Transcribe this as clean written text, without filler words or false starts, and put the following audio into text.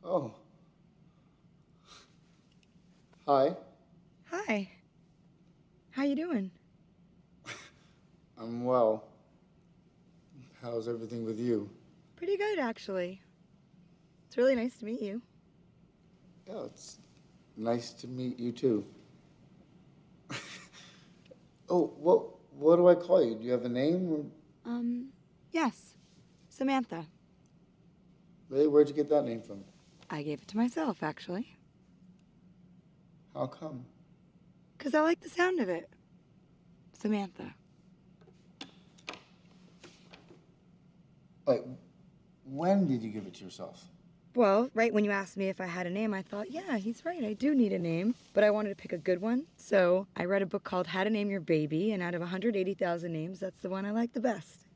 Oh, hi. Hi. How you doing? I'm well. How's everything with you? Pretty good, actually. It's really nice to meet you. Yeah, it's nice to meet you too. Oh, what do I call you? Do you have a name? Or, Um, yes, Samantha. really, where'd you get that name from? I gave it to myself, actually, How come? 'cause I like the sound of it. Samantha. Like, when did you give it to yourself? Well, right when you asked me if I had a name, I thought, yeah, he's right, I do need a name. But I wanted to pick a good one, so I read a book called How to Name Your Baby, and out of 180,000 names, that's the one I like the best.